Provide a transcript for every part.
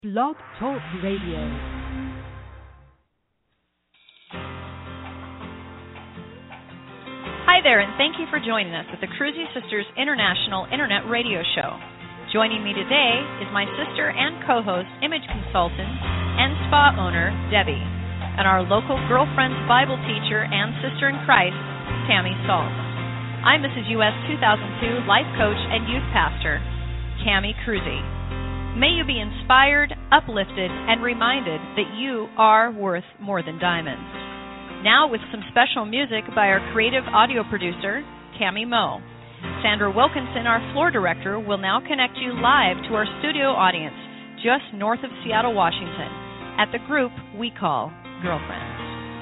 Blog Talk Radio. Hi there, and thank you for joining us at the Cruzy Sisters International Internet Radio Show. Joining me today is my sister and co-host, image consultant, and spa owner, Debbie, and our local Girlfriends Bible teacher and sister in Christ, Tammy Salt. I'm Mrs. US 2002 life coach and youth pastor, Tammy Cruzy. May you be inspired, uplifted, and reminded that you are worth more than diamonds. Now with some special music by our creative audio producer, Tammy Moe. Sandra Wilkinson, our floor director, will now connect you live to our studio audience just north of Seattle, Washington, at the group we call Girlfriends.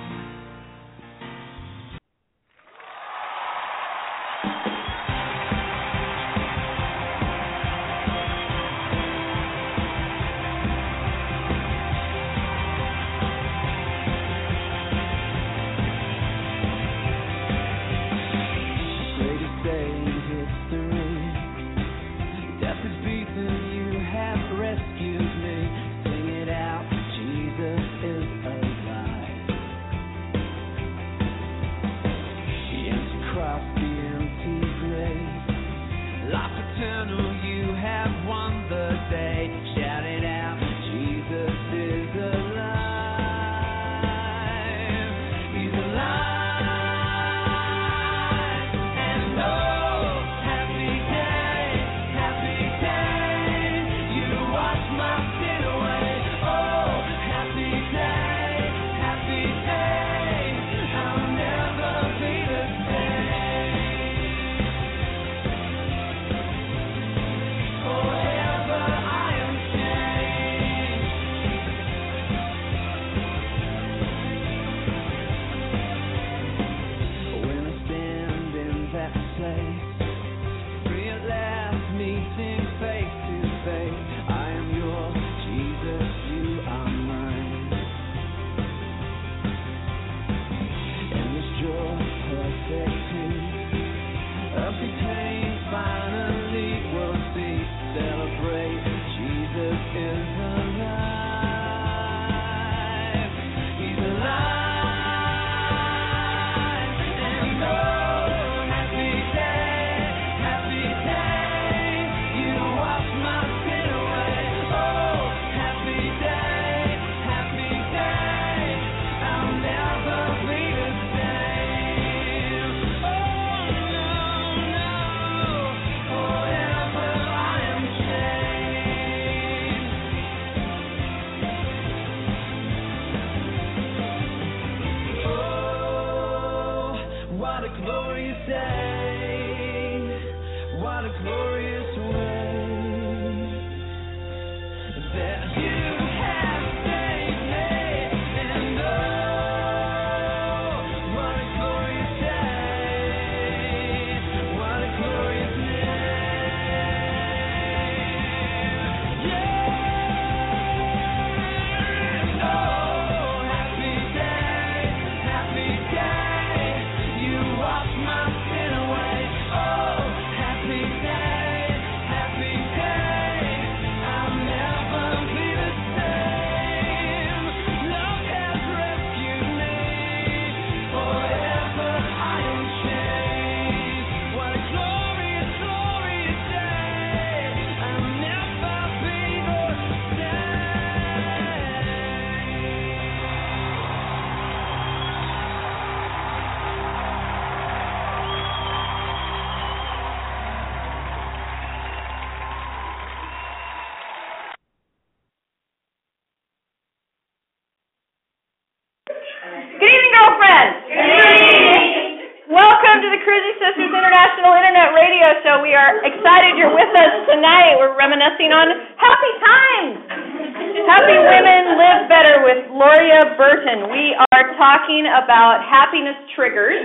We are excited you're with us tonight. We're reminiscing on happy times. Happy Women Live Better with Gloria Burton. We are talking about happiness triggers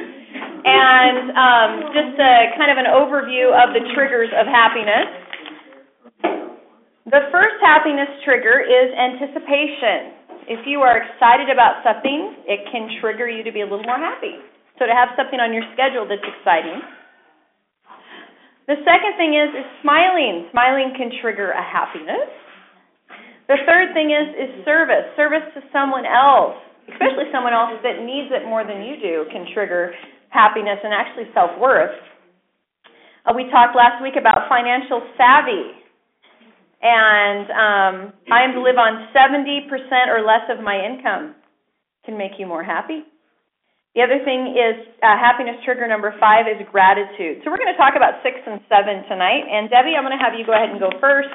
and just kind of an overview of the triggers of happiness. The first happiness trigger is anticipation. If you are excited about something, it can trigger you to be a little more happy. So to have something on your schedule that's exciting. The second thing is smiling. Smiling can trigger a happiness. The third thing is service. Service to someone else, especially someone else that needs it more than you do, can trigger happiness and actually self-worth. We talked last week about financial savvy. And I am to live on 70% or less of my income. Can make you more happy. The other thing is happiness trigger number 5 is gratitude. So we're going to talk about 6 and 7 tonight. And Debbie, I'm going to have you go ahead and go first.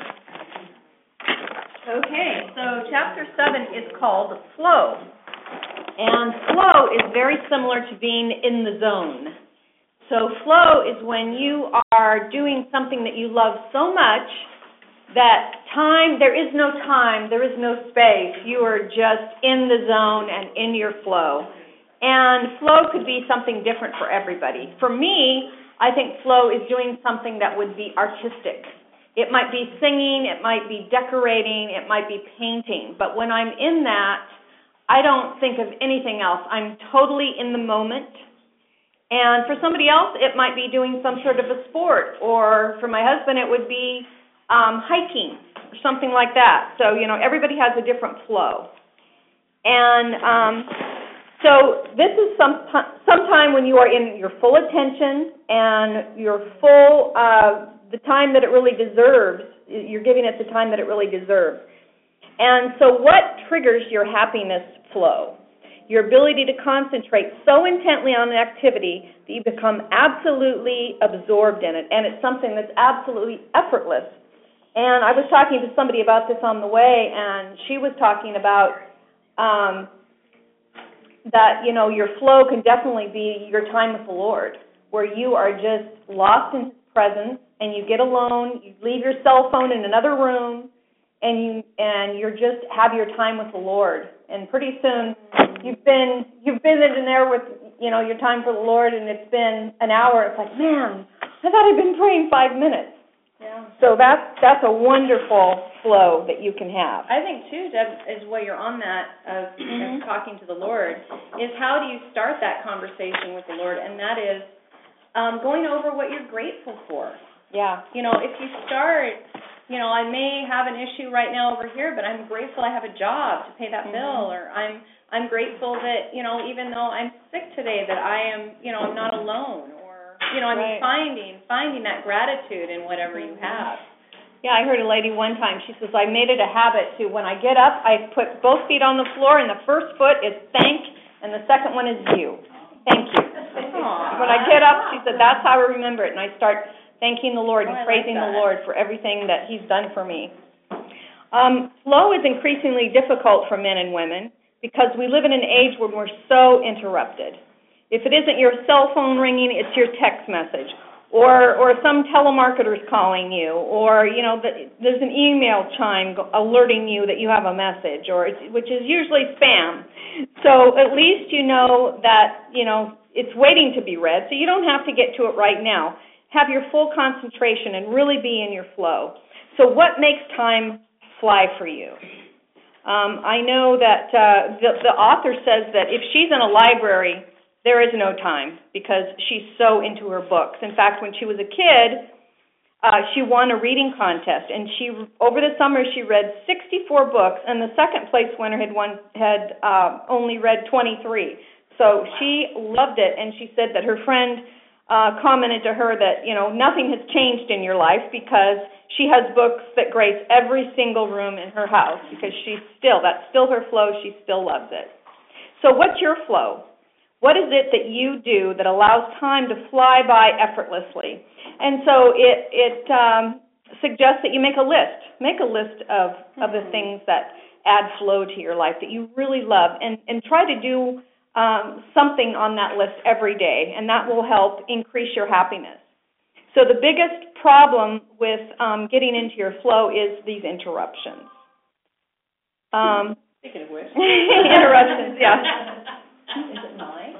Okay, so chapter 7 is called Flow. And flow is very similar to being in the zone. So flow is when you are doing something that you love so much that there is no time, there is no space. You are just in the zone and in your flow. And flow could be something different for everybody. For me, I think flow is doing something that would be artistic. It might be singing, it might be decorating, it might be painting. But when I'm in that, I don't think of anything else. I'm totally in the moment. And for somebody else, it might be doing some sort of a sport. Or for my husband, it would be hiking or something like that. So, everybody has a different flow. And so this is sometime when you are in your full attention and your full, the time that it really deserves. You're giving it the time that it really deserves. And so what triggers your happiness flow? Your ability to concentrate so intently on an activity that you become absolutely absorbed in it. And it's something that's absolutely effortless. And I was talking to somebody about this on the way, and she was talking about that, your flow can definitely be your time with the Lord, where you are just lost in His presence, and you get alone, you leave your cell phone in another room, and you're just have your time with the Lord. And pretty soon you've been in there with, your time for the Lord, and it's been an hour. It's like, man, I thought I'd been praying 5 minutes. Yeah. So that's a wonderful flow that you can have. I think, too, Deb, is while you're on that of talking to the Lord, is how do you start that conversation with the Lord? And that is going over what you're grateful for. Yeah. If you start, I may have an issue right now over here, but I'm grateful I have a job to pay that bill, or I'm grateful that, even though I'm sick today, that I am, I'm not alone. Finding that gratitude in whatever you have. Yeah, I heard a lady one time, she says, I made it a habit to, when I get up, I put both feet on the floor, and the first foot is thank, and the second one is you. Thank you. When I get up, she said, that's how I remember it, and I start thanking the Lord and praising the Lord for everything that He's done for me. Flow is increasingly difficult for men and women because we live in an age where we're so interrupted. If it isn't your cell phone ringing, it's your text message, or some telemarketer's calling you, or there's an email chime alerting you that you have a message, which is usually spam. So at least you know that it's waiting to be read, so you don't have to get to it right now. Have your full concentration and really be in your flow. So what makes time fly for you? I know that the author says that if she's in a library, there is no time because she's so into her books. In fact, when she was a kid, she won a reading contest, and over the summer she read 64 books, and the second place winner had only read 23. So she loved it, and she said that her friend commented to her that nothing has changed in your life because she has books that grace every single room in her house because that's still her flow. She still loves it. So what's your flow? What is it that you do that allows time to fly by effortlessly? And so it suggests that you make a list. Make a list of the things that add flow to your life that you really love, and try to do something on that list every day, and that will help increase your happiness. So the biggest problem with getting into your flow is these interruptions. Speaking of which. Interruptions, yeah. Is it mine?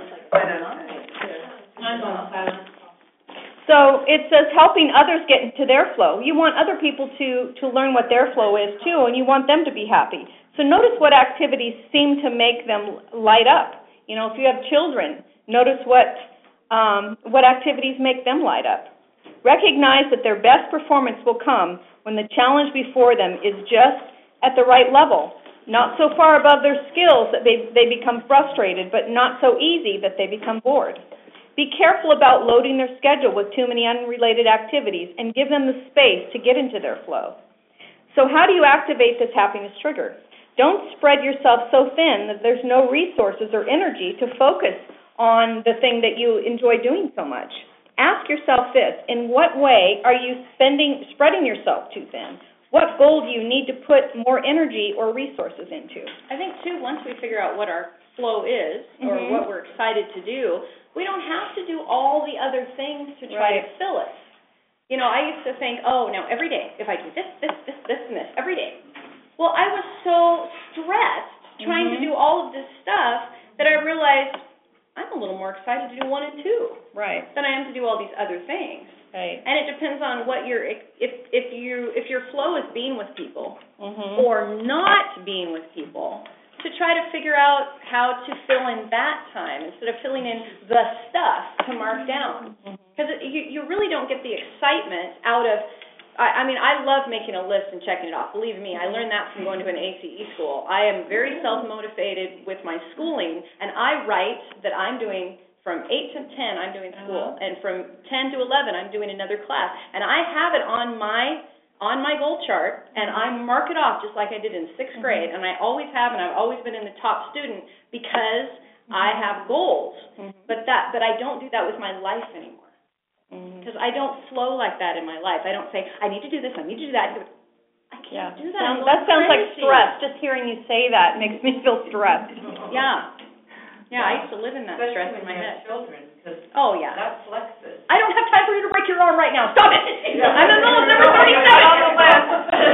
So it says helping others get into their flow. You want other people to learn what their flow is too, and you want them to be happy. So notice what activities seem to make them light up. If you have children, notice what activities make them light up. Recognize that their best performance will come when the challenge before them is just at the right level, not so far above their skills that they become frustrated, but not so easy that they become bored. Be careful about loading their schedule with too many unrelated activities and give them the space to get into their flow. So how do you activate this happiness trigger? Don't spread yourself so thin that there's no resources or energy to focus on the thing that you enjoy doing so much. Ask yourself this: in what way are you spreading yourself too thin? What goal do you need to put more energy or resources into? I think, too, once we figure out what our flow is or what we're excited to do, we don't have to do all the other things to try to fill it. You know, I used to think, now every day, if I do this, and this, every day. Well, I was so stressed trying to do all of this stuff that I realized I'm a little more excited to do 1 and 2 than I am to do all these other things. Right. And it depends on what if your flow is being with people or not being with people, to try to figure out how to fill in that time instead of filling in the stuff to mark down. Because you really don't get the excitement out of, I mean, I love making a list and checking it off. Believe me, I learned that from going to an ACE school. I am very self-motivated with my schooling, and I write that I'm doing from 8 to 10, I'm doing school, and from 10 to 11, I'm doing another class. And I have it on my goal chart, and I mark it off just like I did in 6th grade, and I always have, and I've always been in the top student because I have goals. But I don't do that with my life anymore. Because I don't flow like that in my life. I don't say, I need to do this, I need to do that. I can't do that. That sounds like stress. Just hearing you say that makes me feel stressed. Yeah, I used to live in that stress in my head. Children, oh, yeah. That flexes. I don't have time for you to break your arm right now. Stop it! I'm in the middle of number 37. On the list.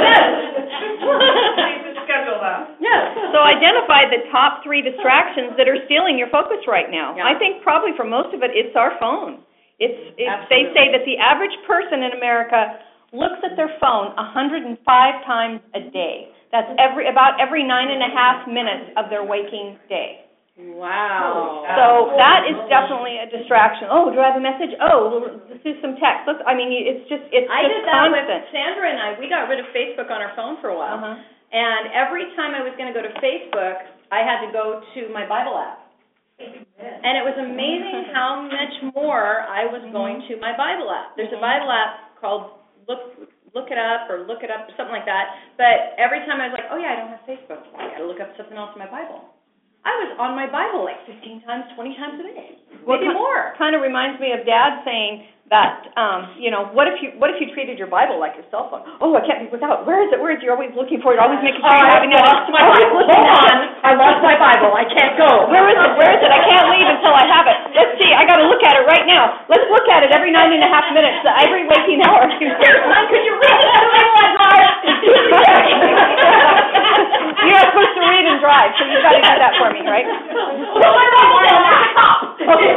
Please schedule that. Yes. So identify the top 3 distractions that are stealing your focus right now. Yeah. I think probably for most of it, it's our phone. They say that the average person in America looks at their phone 105 times a day. That's about every 9.5 minutes of their waking day. Wow. So that is definitely a distraction. Oh, do I have a message? Oh, let's do some text. It's just I did that constant. with Sandra and I. We got rid of Facebook on our phone for a while. And every time I was going to go to Facebook, I had to go to my Bible app. And it was amazing how much more I was going to my Bible app. There's a Bible app called Look It Up or Look It Up or something like that. But every time I was like, I don't have Facebook. I got to look up something else in my Bible. I was on my Bible like 15 times, 20 times a day, maybe more. Kind of reminds me of Dad saying that, what if you treated your Bible like your cell phone? Oh, I can't be without. Where is it? You're always looking for it. Always making sure you're having it. Lost my Bible. Hold on, I lost my Bible. I can't go. Where is it? I can't leave until I have it. Let's see. I got to look at it right now. Let's look at it every 9.5 minutes, every waking hour. Could you read it to me while I drive? You're not supposed to read and drive, so you've got to do that for me, right? Put my Bible down. There's a cop. Okay.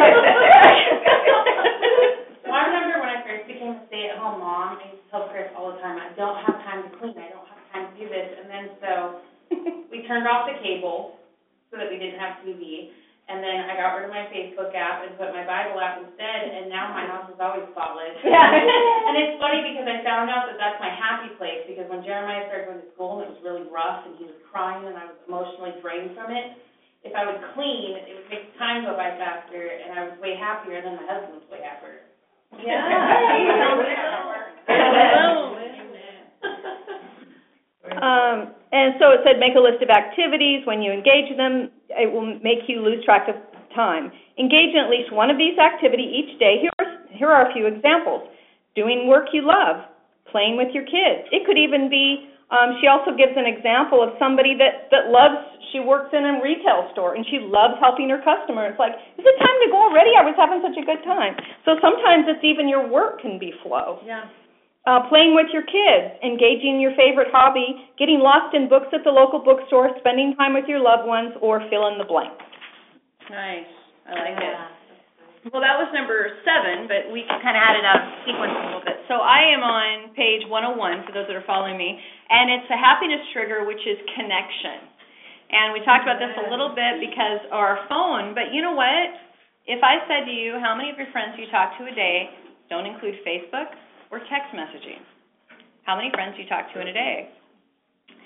Well, I remember when I first became a stay-at-home mom, I used to tell Chris all the time, I don't have time to clean, I don't have time to do this. And then so we turned off the cable so that we didn't have TV. And then I got rid of my Facebook app and put my Bible app instead, and now my house is always spotless. Yeah. And it's funny because I found out that that's my happy place, because when Jeremiah started going to school and it was really rough and he was crying and I was emotionally drained from it, if I would clean, it would make time go by faster, and I was way happier, and then my husband was way happier. Yeah. And so it said make a list of activities. When you engage them, it will make you lose track of time. Engage in at least one of these activities each day. Here are a few examples. Doing work you love, playing with your kids. It could even be, she also gives an example of somebody that loves, she works in a retail store, and she loves helping her customers. Like, is it time to go already? I was having such a good time. So sometimes it's even your work can be flow. Yeah. Playing with your kids, engaging in your favorite hobby, getting lost in books at the local bookstore, spending time with your loved ones, or fill in the blank. Nice. I like it. Well, that was number 7, but we kind of had it out of sequence a little bit. So I am on page 101, for those that are following me, and it's a happiness trigger, which is connection. And we talked about this a little bit because our phone, but you know what? If I said to you, how many of your friends you talk to a day don't include Facebook or text messaging? How many friends you talk to in a day?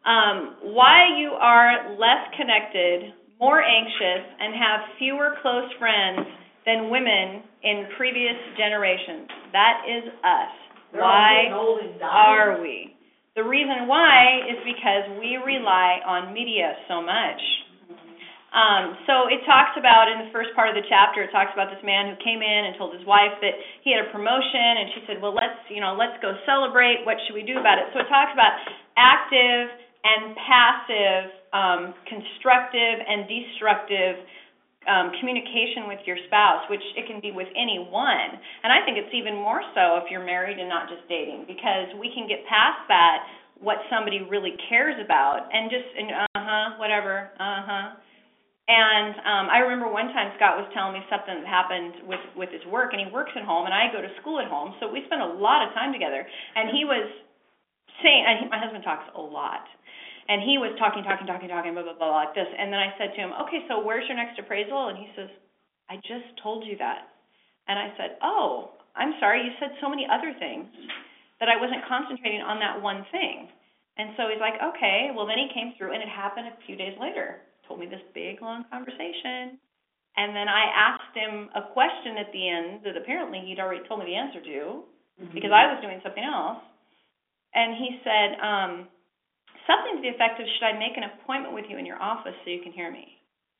Why you are less connected, more anxious, and have fewer close friends than women in previous generations. That is us. Why are we? The reason why is because we rely on media so much. So it talks about, in the first part of the chapter, it talks about this man who came in and told his wife that he had a promotion, and she said, well, let's go celebrate. What should we do about it? So it talks about active and passive, constructive and destructive communication with your spouse, which it can be with anyone. And I think it's even more so if you're married and not just dating, because we can get past that, what somebody really cares about, and just, whatever, And I remember one time Scott was telling me something that happened with his work, and he works at home, and I go to school at home, so we spend a lot of time together. And he was saying, my husband talks a lot, and he was talking, blah, blah, blah, like this. And then I said to him, okay, so where's your next appraisal? And he says, I just told you that. And I said, oh, I'm sorry, you said so many other things that I wasn't concentrating on that one thing. And so he's like, okay, well, then he came through, and it happened a few days later. Told me this big, long conversation. And then I asked him a question at the end that apparently he'd already told me the answer to, because I was doing something else. And he said, something to the effect of, should I make an appointment with you in your office so you can hear me?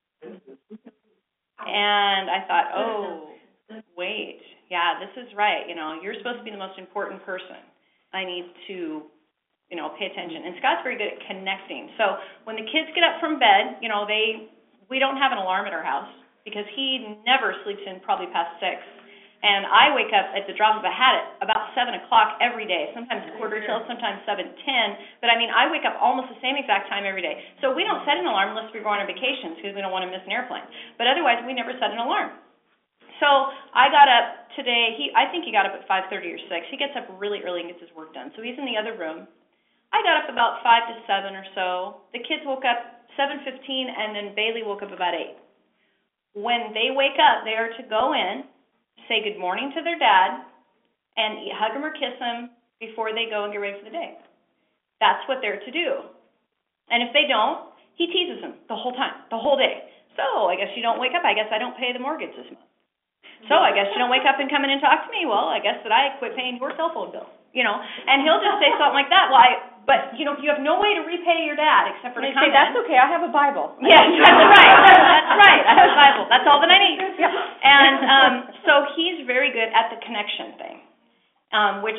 And I thought, oh, wait, yeah, this is right. You're supposed to be the most important person. I need to pay attention. And Scott's very good at connecting. So when the kids get up from bed, we don't have an alarm at our house because he never sleeps in probably past 6. And I wake up at the drop of a hat at about 7 o'clock every day, sometimes quarter till, sometimes 7:10. But I wake up almost the same exact time every day. So we don't set an alarm unless we're going on vacations because we don't want to miss an airplane. But otherwise, we never set an alarm. So I got up today. I think he got up at 5:30 or 6. He gets up really early and gets his work done. So he's in the other room. I got up about 5 to 7 or so. The kids woke up 7:15, and then Bailey woke up about 8. When they wake up, they are to go in, say good morning to their dad, and hug him or kiss him before they go and get ready for the day. That's what they're to do. And if they don't, he teases them the whole time, the whole day. So I guess you don't wake up. I guess I don't pay the mortgage this month. So I guess you don't wake up and come in and talk to me. Well, I guess that I quit paying your cell phone bill. And he'll just say something like that. Well, but you have no way to repay your dad except for to come in. That's okay. I have a Bible. Yes, that's right. That's right. I have a Bible. That's all that I need. Yeah. And so he's very good at the connection thing, which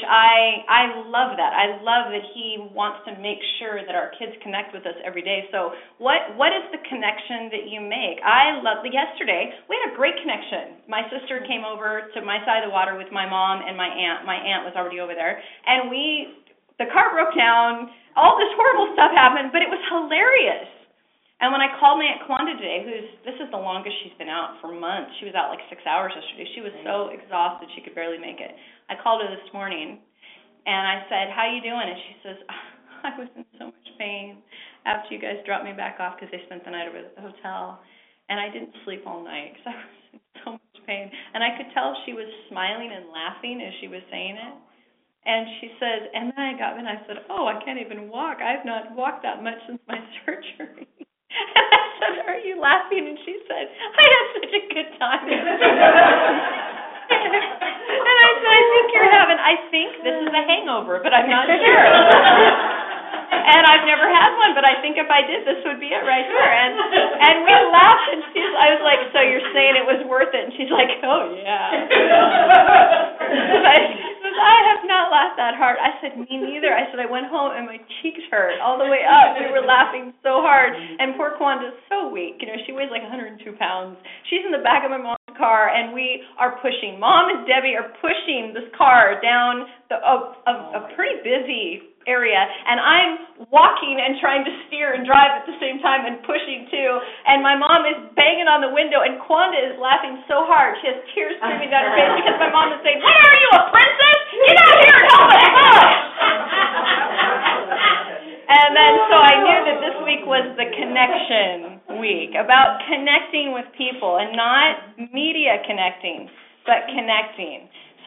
I love that. I love that he wants to make sure that our kids connect with us every day. So what is the connection that you make? Yesterday, we had a great connection. My sister came over to my side of the water with my mom and my aunt. My aunt was already over there. And the car broke down. All this horrible stuff happened, but it was hilarious. And when I called my Aunt Kwanda today, this is the longest she's been out for months. She was out like 6 hours yesterday. She was so exhausted she could barely make it. I called her this morning, and I said, how you doing? And she says, I was in so much pain after you guys dropped me back off because they spent the night over at the hotel. And I didn't sleep all night because I was in so much pain. And I could tell she was smiling and laughing as she was saying it. And she says, and then I got in and I said, oh, I can't even walk. I've not walked that much since my surgery. And I said, are you laughing? And she said, I had such a good time. And I said, I think this is a hangover, but I'm not sure. And I've never had one, but I think if I did, this would be it right here. And we laughed, and I was like, so you're saying it was worth it? And she's like, oh, yeah. I have not laughed that hard. I said, me neither. I said, I went home and my cheeks hurt all the way up. We were laughing so hard. And poor Kwanda's so weak. She weighs like 102 pounds. She's in the back of my mom's car, and we are pushing. Mom and Debbie are pushing this car down a pretty busy area, and I'm walking and trying to steer and drive at the same time and pushing too, and my mom is banging on the window, and Kwanda is laughing so hard. She has tears streaming down her face because my mom is saying, what are you, a princess? Get out here and help us out! And then so I knew that this week was the connection week, about connecting with people, and not media connecting, but connecting.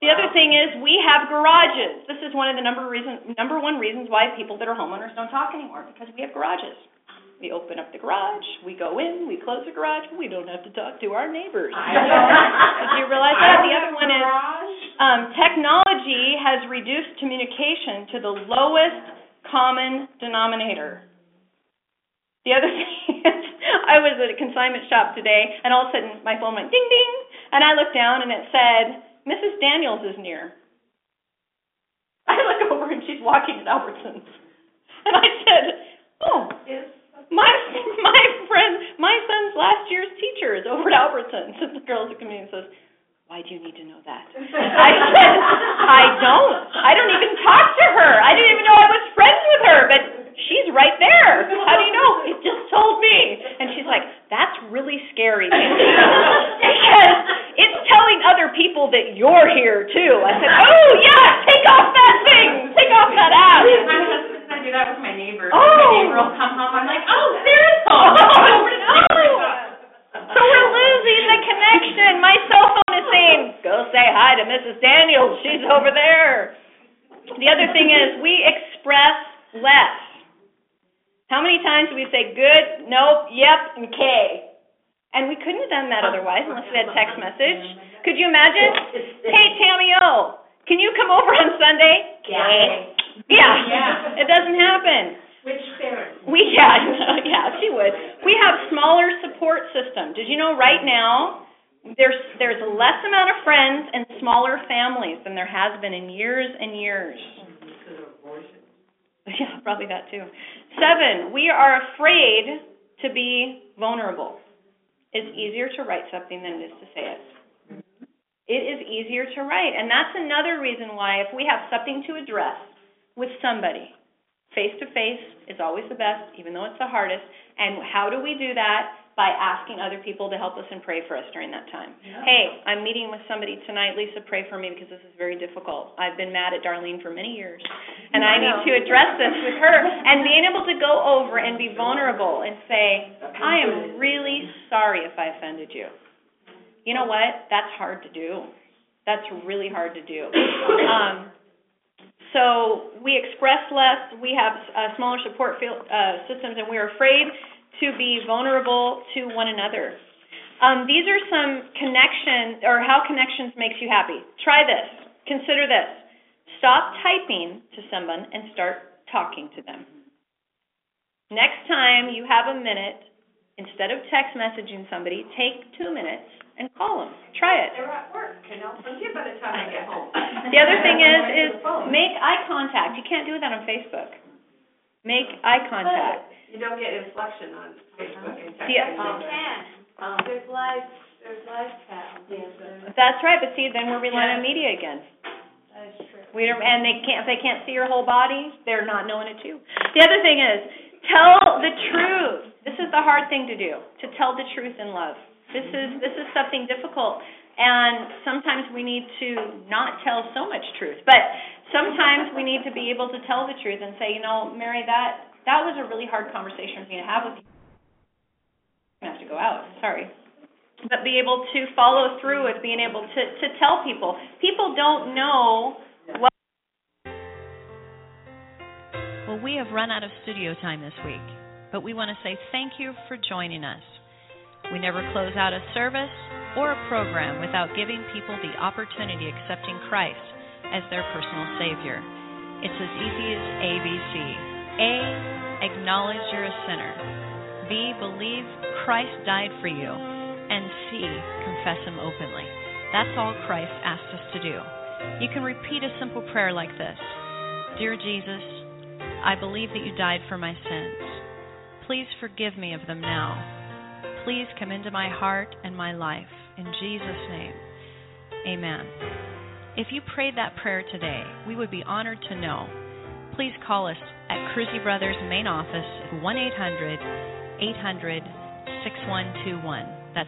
The other thing is we have garages. This is one of the number one reasons why people that are homeowners don't talk anymore, because we have garages. We open up the garage, we go in, we close the garage, we don't have to talk to our neighbors. Did you realize that? The other one is technology has reduced communication to the lowest common denominator. The other thing is, I was at a consignment shop today, and all of a sudden my phone went ding, ding, and I looked down and it said, Mrs. Daniels is near. I look over and she's walking at Albertsons. And I said, oh, my son's last year's teacher is over at Albertsons. And the girl looks at me and says, why do you need to know that? I said, I don't even talk to her. I didn't even know I was friends with her, but she's right there. How do you know? It just told me. And she's like, that's really scary. Because it's telling other people that you're here, too. I said, oh, yeah, take off that thing. Take off that app. My husband said I do that with my neighbors. Oh. My neighbor will come home. I'm like, oh, Sarah's home. So we're losing the connection. My cell phone is saying, go say hi to Mrs. Daniels. She's over there. The other thing is we express less. How many times do we say good, nope, yep, and K? And we couldn't have done that otherwise unless we had text message. Could you imagine? Hey, Tammy O, can you come over on Sunday? K. Yeah. It doesn't happen. Which parent? Yeah, she would. We have smaller support system. Did you know right now there's less amount of friends and smaller families than there has been in years and years? Because of abortion. Yeah, probably that too. 7, we are afraid to be vulnerable. It's easier to write something than it is to say it. It is easier to write, and that's another reason why if we have something to address with somebody, face-to-face is always the best, even though it's the hardest. And how do we do that? By asking other people to help us and pray for us during that time. Yeah. Hey, I'm meeting with somebody tonight. Lisa, pray for me because this is very difficult. I've been mad at Darlene for many years, and I need to address this with her. And being able to go over and be vulnerable and say, I am really sorry if I offended you. You know what? That's hard to do. That's really hard to do. So we express less. We have smaller support systems, and we're afraid to be vulnerable to one another. These are some connections, or how connections makes you happy. Try this. Consider this. Stop typing to someone and start talking to them. Next time you have a minute, instead of text messaging somebody, take 2 minutes and call them. Try it. They're at work, and I'll forget by the time I get home. The other thing is make eye contact. You can't do that on Facebook. Make eye contact. You don't get inflection on Facebook and text. There's live chat. That's right, but see, then we're relying on media again. That is true. And if they can't see your whole body, they're not knowing it too. The other thing is, tell the truth. This is the hard thing to do, to tell the truth in love. This is something difficult, and sometimes we need to not tell so much truth. But sometimes we need to be able to tell the truth and say, Mary, that was a really hard conversation for me to have with you. I have to go out, sorry. But be able to follow through with being able to tell people. People don't know what. Well, we have run out of studio time this week, but we want to say thank you for joining us. We never close out a service or a program without giving people the opportunity of accepting Christ as their personal Savior. It's as easy as ABC. A, acknowledge you're a sinner. B, believe Christ died for you. And C, confess Him openly. That's all Christ asked us to do. You can repeat a simple prayer like this. Dear Jesus, I believe that you died for my sins. Please forgive me of them now. Please come into my heart and my life. In Jesus' name, amen. If you prayed that prayer today, we would be honored to know. Please call us at Cruzy Brothers main office at 1-800-800-6121. That's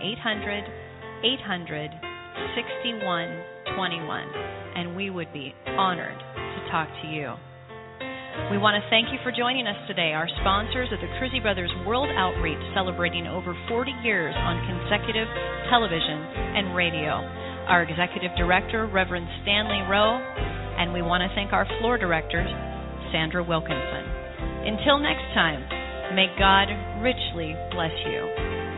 1-800-800-6121. And we would be honored to talk to you. We want to thank you for joining us today. Our sponsors are the Cruzy Brothers World Outreach, celebrating over 40 years on consecutive television and radio. our executive director, Reverend Stanley Rowe, and we want to thank our floor director, Sandra Wilkinson. Until next time, may God richly bless you.